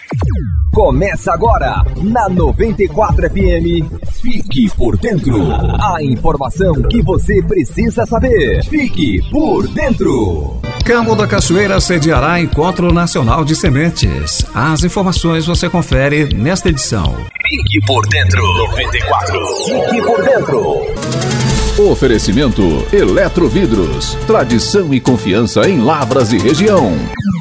Começa agora, na 94 FM, Fique por Dentro. A informação que você precisa saber. Fique por Dentro. Cabo da Cachoeira sediará Encontro Nacional de Sementes. As informações você confere nesta edição. Fique por Dentro. 94. Fique por Dentro. Oferecimento Eletrovidros. Tradição e confiança em Lavras e região.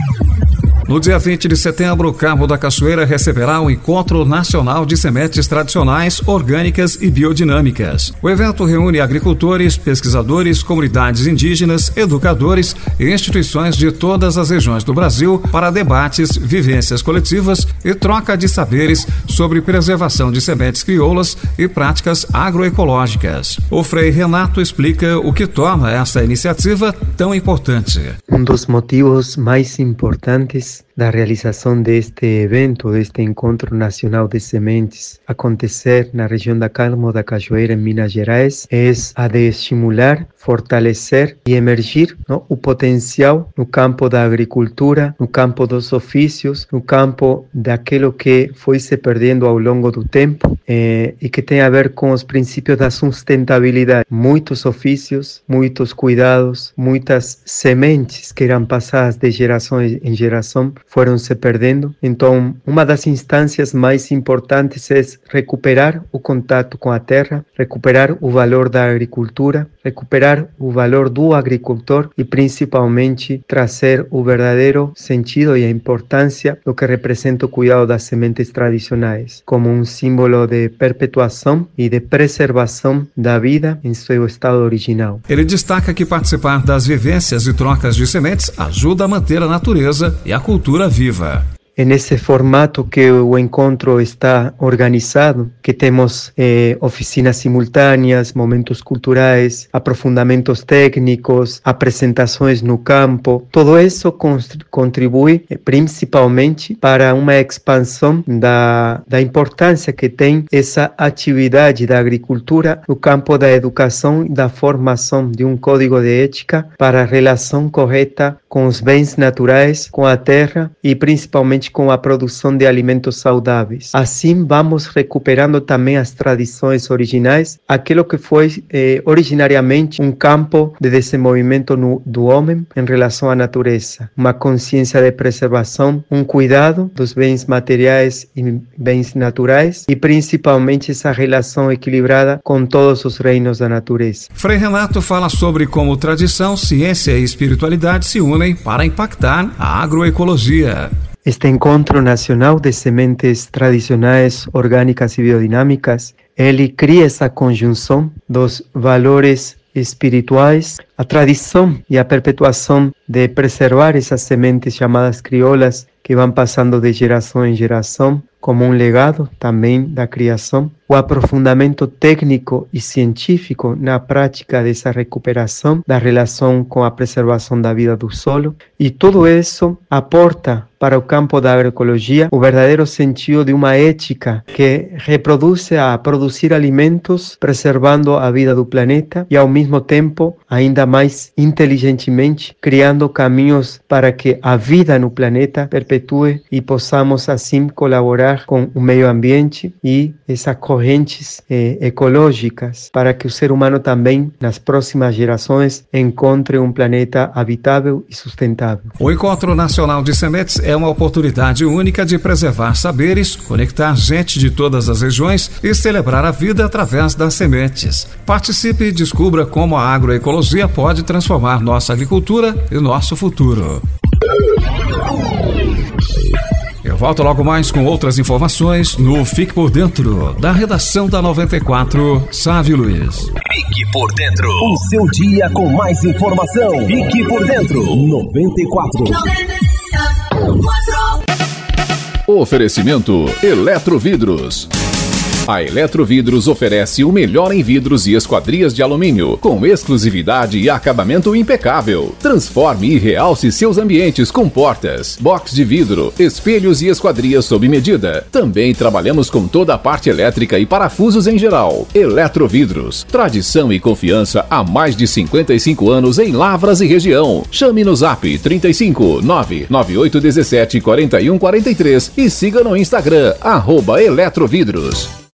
No dia 20 de setembro, o Cabo da Cachoeira receberá o Encontro Nacional de Sementes Tradicionais, Orgânicas e Biodinâmicas. O evento reúne agricultores, pesquisadores, comunidades indígenas, educadores e instituições de todas as regiões do Brasil para debates, vivências coletivas e troca de saberes sobre preservação de sementes crioulas e práticas agroecológicas. O Frei Renato explica o que torna essa iniciativa tão importante. Um dos motivos mais importantes da realização deste evento, deste Encontro Nacional de Sementes, acontecer na região da Cabo da Cachoeira, em Minas Gerais, é a de estimular, fortalecer e emergir o potencial no campo da agricultura, no campo dos ofícios, no campo daquilo que foi se perdendo ao longo do tempo e que tem a ver com os princípios da sustentabilidade. Muitos ofícios, muitos cuidados, muitas sementes que eram passadas de geração em geração foram se perdendo. Então, uma das instâncias mais importantes é recuperar o contato com a terra, recuperar o valor da agricultura, recuperar o valor do agricultor e principalmente trazer o verdadeiro sentido e a importância do que representa o cuidado das sementes tradicionais, como um símbolo de perpetuação e de preservação da vida em seu estado original. Ele destaca que participar das vivências e trocas de sementes ajuda a manter a natureza e a cultura viva. É nesse formato que o encontro está organizado, que temos oficinas simultâneas, momentos culturais, aprofundamentos técnicos, apresentações no campo. Todo isso contribui principalmente para uma expansão da importância que tem essa atividade da agricultura no campo da educação e da formação de um código de ética para a relação correta com os bens naturais, com a terra e principalmente com a produção de alimentos saudáveis. Assim, vamos recuperando também as tradições originais, aquilo que foi originariamente um campo de desenvolvimento do homem em relação à natureza. Uma consciência de preservação, um cuidado dos bens materiais e bens naturais e principalmente essa relação equilibrada com todos os reinos da natureza. Frei Renato fala sobre como tradição, ciência e espiritualidade se unem para impactar a agroecologia. Este Encontro Nacional de Sementes Tradicionais, Orgânicas e Biodinâmicas, ele cria essa conjunção dos valores espirituais, a tradição e a perpetuação de preservar essas sementes chamadas crioulas que vão passando de geração em geração, como um legado também da criação, o aprofundamento técnico e científico na prática dessa recuperação da relação com a preservação da vida do solo, e tudo isso aporta para o campo da agroecologia o verdadeiro sentido de uma ética que reproduz a produzir alimentos preservando a vida do planeta e ao mesmo tempo, ainda mais inteligentemente, criando caminhos para que a vida no planeta perpetue e possamos assim colaborar com o meio ambiente e essas correntes ecológicas para que o ser humano também nas próximas gerações encontre um planeta habitável e sustentável. O Encontro Nacional de Sementes é uma oportunidade única de preservar saberes, conectar gente de todas as regiões e celebrar a vida através das sementes. Participe e descubra como a agroecologia pode transformar nossa agricultura e nosso futuro. Eu volto logo mais com outras informações no Fique por Dentro, da redação da 94, Sávio Luiz. Fique por Dentro. O seu dia com mais informação. Fique por Dentro. 94. Oferecimento Eletrovidros. A Eletrovidros oferece o melhor em vidros e esquadrias de alumínio, com exclusividade e acabamento impecável. Transforme e realce seus ambientes com portas, box de vidro, espelhos e esquadrias sob medida. Também trabalhamos com toda a parte elétrica e parafusos em geral. Eletrovidros, tradição e confiança há mais de 55 anos em Lavras e região. Chame no Zap 35 99817 4143 e siga no Instagram @Eletrovidros.